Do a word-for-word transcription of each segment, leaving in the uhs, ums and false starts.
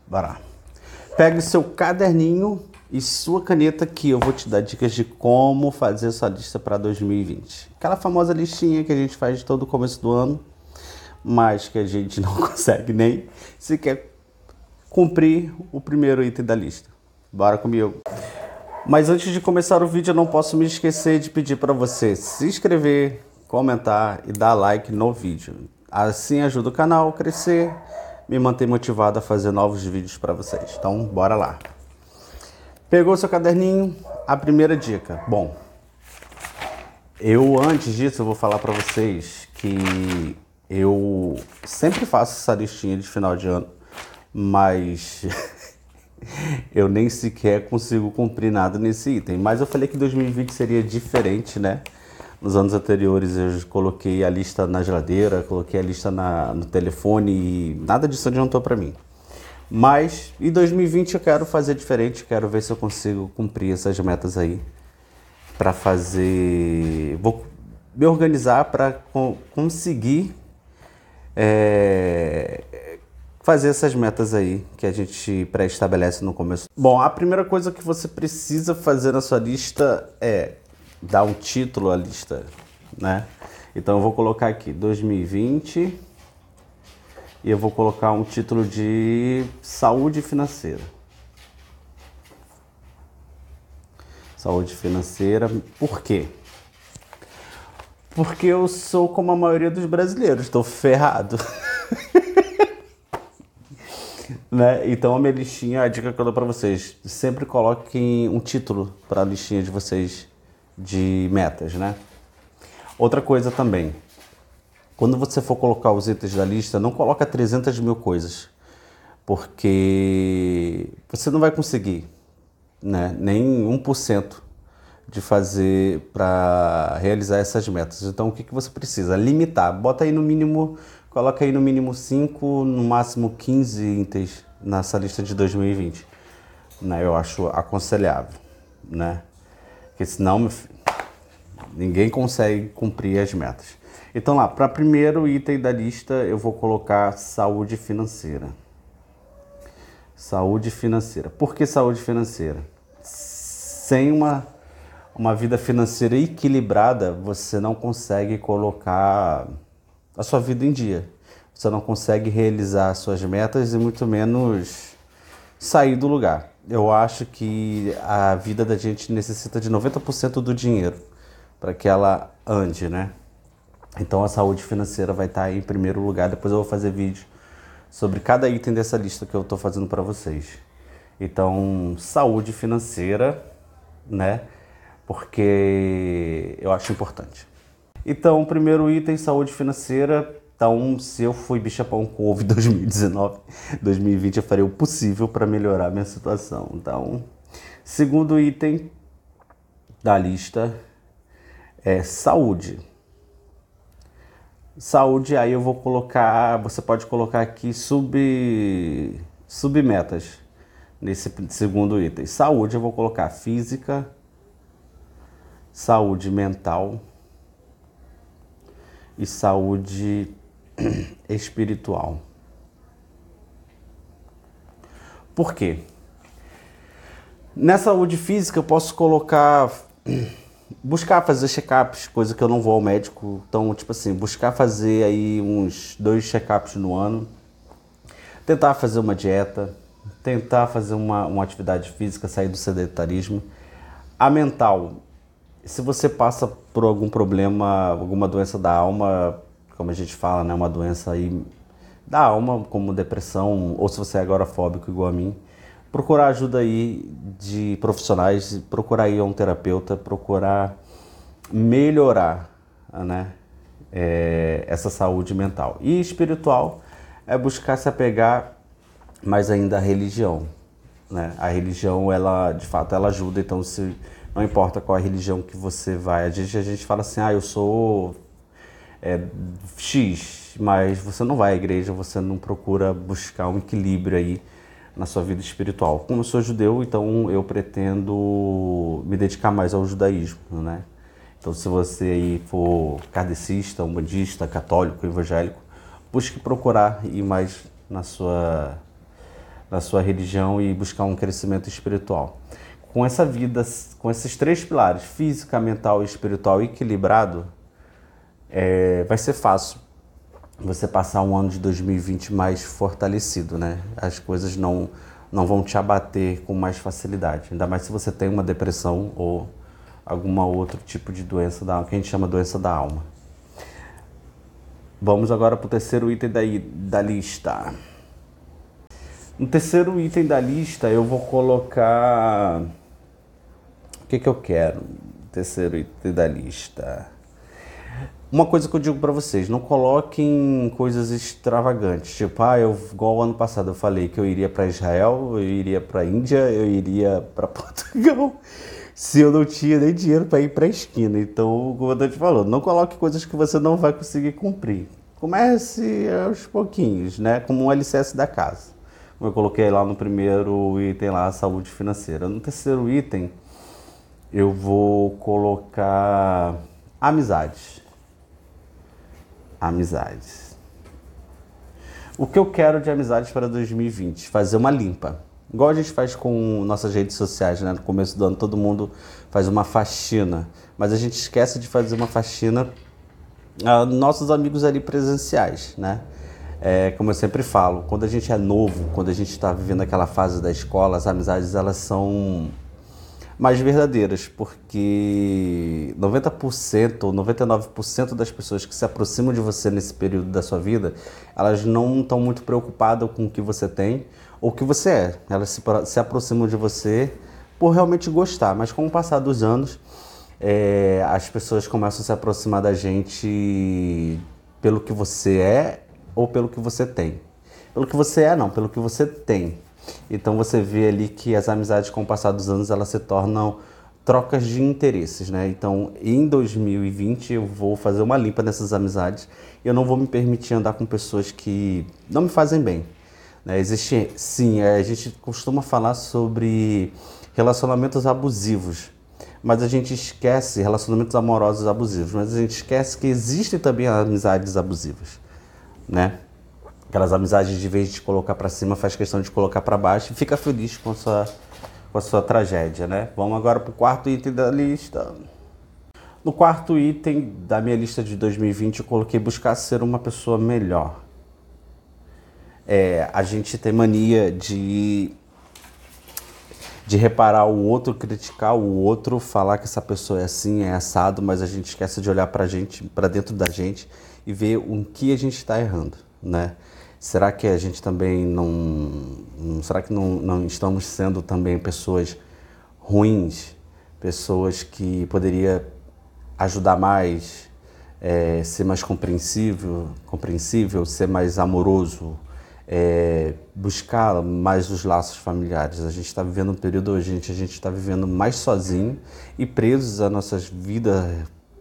Bora lá. Pegue seu caderninho e sua caneta que eu vou te dar dicas de como fazer sua lista para dois mil e vinte. Aquela famosa listinha que a gente faz todo o começo do ano, mas que a gente não consegue nem sequer cumprir o primeiro item da lista. Bora comigo. Mas antes de começar o vídeo, eu não posso me esquecer de pedir para você se inscrever, comentar e dar like no vídeo. Assim ajuda o canal a crescer, me manter motivado a fazer novos vídeos para vocês. Então, bora lá. Pegou seu caderninho? A primeira dica. Bom, eu antes disso eu vou falar para vocês que eu sempre faço essa listinha de final de ano, mas eu nem sequer consigo cumprir nada nesse item. Mas eu falei que dois mil e vinte seria diferente, né? Nos anos anteriores eu coloquei a lista na geladeira, coloquei a lista na, no telefone e nada disso adiantou para mim. Mas em dois mil e vinte eu quero fazer diferente, quero ver se eu consigo cumprir essas metas aí. Para fazer... Vou me organizar para co conseguir é, fazer essas metas aí que a gente pré-estabelece no começo. Bom, a primeira coisa que você precisa fazer na sua lista é dar um título à lista, né? Então eu vou colocar aqui dois mil e vinte e eu vou colocar um título de saúde financeira. Saúde financeira, por quê? Porque eu sou como a maioria dos brasileiros, estou ferrado. Né? Então a minha listinha, a dica que eu dou para vocês, sempre coloquem um título para a listinha de vocês de metas, né? Outra coisa também, quando você for colocar os itens da lista, não coloca trezentas mil coisas, porque você não vai conseguir, né, nem um por cento de fazer para realizar essas metas. Então o que, que você precisa? Limitar, bota aí no mínimo, coloca aí no mínimo cinco, no máximo quinze itens nessa lista de dois mil e vinte, né? Eu acho aconselhável, né? Porque senão ninguém consegue cumprir as metas. Então lá, para primeiro item da lista eu vou colocar saúde financeira. Saúde financeira. Por que saúde financeira? Sem uma, uma vida financeira equilibrada, você não consegue colocar a sua vida em dia. Você não consegue realizar suas metas e muito menos sair do lugar. Eu acho que a vida da gente necessita de noventa por cento do dinheiro para que ela ande, né? Então a saúde financeira vai estar aí em primeiro lugar. Depois eu vou fazer vídeo sobre cada item dessa lista que eu estou fazendo para vocês. Então, saúde financeira, né? Porque eu acho importante. Então, o primeiro item, saúde financeira. Então, se eu fui bicha-pão couve em dois mil e dezenove, dois mil e vinte eu farei o possível para melhorar a minha situação. Então, segundo item da lista é saúde. Saúde, aí eu vou colocar, você pode colocar aqui sub, submetas nesse segundo item. Saúde, eu vou colocar física, saúde mental e saúde espiritual. Por quê? Na saúde física eu posso colocar, buscar fazer check-ups, coisa que eu não vou ao médico. Então, tipo assim, buscar fazer aí uns dois check-ups no ano, tentar fazer uma dieta, tentar fazer uma, uma atividade física, sair do sedentarismo. A mental, se você passa por algum problema, alguma doença da alma, como a gente fala, né, uma doença aí da alma, como depressão, ou se você é agorafóbico igual a mim, procurar ajuda aí de profissionais, procurar ir a um terapeuta, procurar melhorar, né, é, essa saúde mental. E espiritual é buscar se apegar mais ainda à religião, né? A religião, ela, de fato, ela ajuda. Então, se não importa qual a religião que você vai, a gente, a gente fala assim, ah, eu sou é, X, mas você não vai à igreja, você não procura buscar um equilíbrio aí na sua vida espiritual. Como eu sou judeu, então eu pretendo me dedicar mais ao judaísmo, né? Então, se você aí for kardecista, umbandista, católico, evangélico, busque procurar ir mais na sua, da sua religião e buscar um crescimento espiritual. Com essa vida, com esses três pilares, física, mental e espiritual equilibrado, é, vai ser fácil você passar um ano de dois mil e vinte mais fortalecido, né? As coisas não, não vão te abater com mais facilidade, ainda mais se você tem uma depressão ou alguma outro tipo de doença da alma, que a gente chama doença da alma. Vamos agora para o terceiro item da, da lista. No terceiro item da lista eu vou colocar... O que que eu quero? Terceiro item da lista. Uma coisa que eu digo para vocês, não coloquem coisas extravagantes. Tipo, ah, eu, igual ano passado eu falei que eu iria para Israel, eu iria para Índia, eu iria para Portugal, se eu não tinha nem dinheiro para ir para a esquina. Então, como eu te falou, não coloque coisas que você não vai conseguir cumprir. Comece aos pouquinhos, né? Como um alicerce da casa. Como eu coloquei lá no primeiro item, lá, a saúde financeira. No terceiro item, eu vou colocar amizades. Amizades. O que eu quero de amizades para dois mil e vinte? Fazer uma limpa. Igual a gente faz com nossas redes sociais, né? No começo do ano todo mundo faz uma faxina. Mas a gente esquece de fazer uma faxina a nossos amigos ali presenciais, né? É, como eu sempre falo, quando a gente é novo, quando a gente está vivendo aquela fase da escola, as amizades elas são mais verdadeiras, porque noventa por cento ou noventa e nove por cento das pessoas que se aproximam de você nesse período da sua vida, elas não estão muito preocupadas com o que você tem ou o que você é. Elas se, se aproximam de você por realmente gostar, mas com o passar dos anos, é, as pessoas começam a se aproximar da gente pelo que você é ou pelo que você tem. Pelo que você é, não, pelo que você tem. Então você vê ali que as amizades com o passar dos anos elas se tornam trocas de interesses, né? Então em dois mil e vinte eu vou fazer uma limpa nessas amizades e eu não vou me permitir andar com pessoas que não me fazem bem, né? Existe, sim, a gente costuma falar sobre relacionamentos abusivos, mas a gente esquece, relacionamentos amorosos abusivos, mas a gente esquece que existem também amizades abusivas, né? Aquelas amizades de vez de te colocar para cima, faz questão de te colocar para baixo e fica feliz com a sua, com a sua tragédia, né? Vamos agora para o quarto item da lista. No quarto item da minha lista de dois mil e vinte eu coloquei buscar ser uma pessoa melhor. É, a gente tem mania de, de reparar o outro, criticar o outro, falar que essa pessoa é assim, é assado, mas a gente esquece de olhar para gente, para dentro da gente e ver o que a gente está errando, né? Será que a gente também não... Será que não, não estamos sendo também pessoas ruins? Pessoas que poderia ajudar mais, é, ser mais compreensível, compreensível, ser mais amoroso, é, buscar mais os laços familiares. A gente está vivendo um período hoje, a gente a gente está vivendo mais sozinho e presos à nossa vida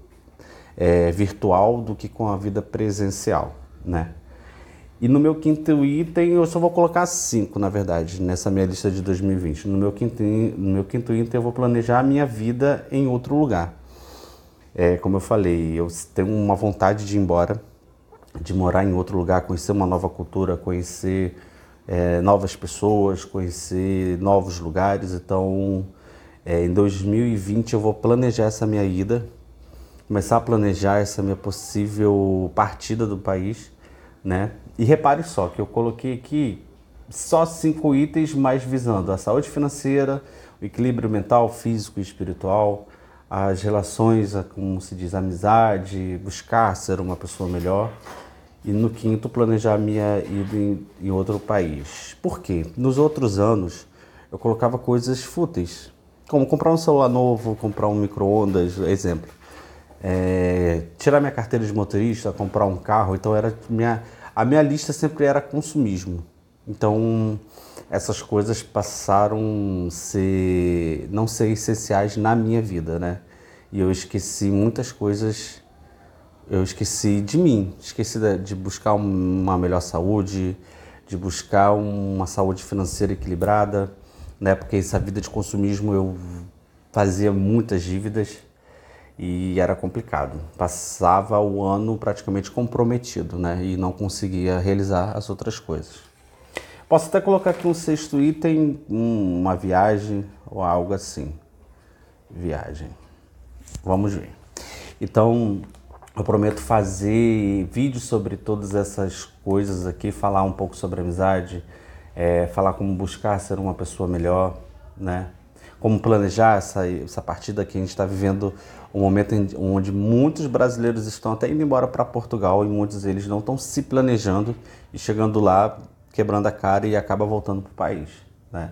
é, virtual do que com a vida presencial, né? E no meu quinto item, eu só vou colocar cinco, na verdade, nessa minha lista de dois mil e vinte. No meu quinto, no meu quinto item, eu vou planejar a minha vida em outro lugar. É, como eu falei, eu tenho uma vontade de ir embora, de morar em outro lugar, conhecer uma nova cultura, conhecer é, novas pessoas, conhecer novos lugares. Então, é, em dois mil e vinte, eu vou planejar essa minha ida, começar a planejar essa minha possível partida do país, né? E repare só que eu coloquei aqui só cinco itens, mas visando a saúde financeira, o equilíbrio mental, físico e espiritual, as relações, como se diz, amizade, buscar ser uma pessoa melhor. E no quinto, planejar a minha ida em, em outro país. Por quê? Nos outros anos, eu colocava coisas fúteis, como comprar um celular novo, comprar um micro-ondas, exemplo. É, tirar minha carteira de motorista, comprar um carro. Então era minha, a minha lista sempre era consumismo. Então essas coisas passaram a ser, não ser essenciais na minha vida, né? E eu esqueci muitas coisas, eu esqueci de mim, esqueci de buscar uma melhor saúde, de buscar uma saúde financeira equilibrada, né? Porque essa vida de consumismo eu fazia muitas dívidas e era complicado. Passava o ano praticamente comprometido, né? E não conseguia realizar as outras coisas. Posso até colocar aqui um sexto item, um, uma viagem ou algo assim. Viagem. Vamos ver. Então, eu prometo fazer vídeos sobre todas essas coisas aqui, falar um pouco sobre amizade, é, falar como buscar ser uma pessoa melhor, né? Como planejar essa, essa partida que a gente está vivendo um momento em, onde muitos brasileiros estão até indo embora para Portugal e muitos deles não estão se planejando e chegando lá, quebrando a cara e acaba voltando para o país, né?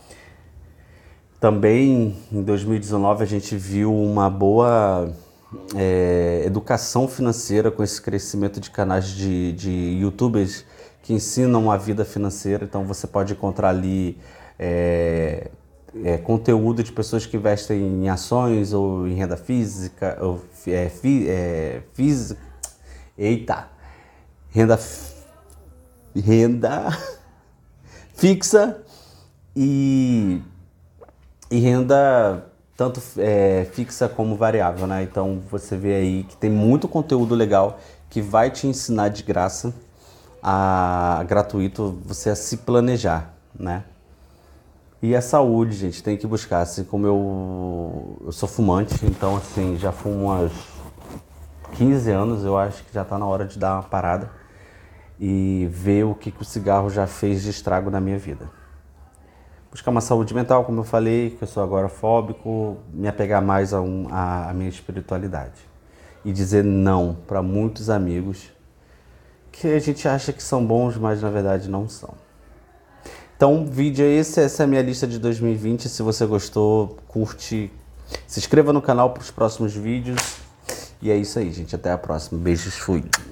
Também em dois mil e dezenove a gente viu uma boa é, educação financeira com esse crescimento de canais de, de youtubers que ensinam a vida financeira. Então você pode encontrar ali é, é, conteúdo de pessoas que investem em ações ou em renda física, ou é, fi, é, física, eita, renda, renda fixa e, e renda tanto é, fixa como variável, né? Então você vê aí que tem muito conteúdo legal que vai te ensinar de graça, a, gratuito, você a se planejar, né? E a saúde, gente, tem que buscar. Assim como eu, eu sou fumante, então assim, já fumo há quinze anos, eu acho que já está na hora de dar uma parada e ver o que, que o cigarro já fez de estrago na minha vida. Buscar uma saúde mental, como eu falei, que eu sou agorafóbico, me apegar mais a, um, a, a minha espiritualidade. E dizer não para muitos amigos que a gente acha que são bons, mas na verdade não são. Então, o vídeo é esse, essa é a minha lista de dois mil e vinte. Se você gostou, curte, se inscreva no canal para os próximos vídeos. E é isso aí, gente. Até a próxima. Beijos, fui.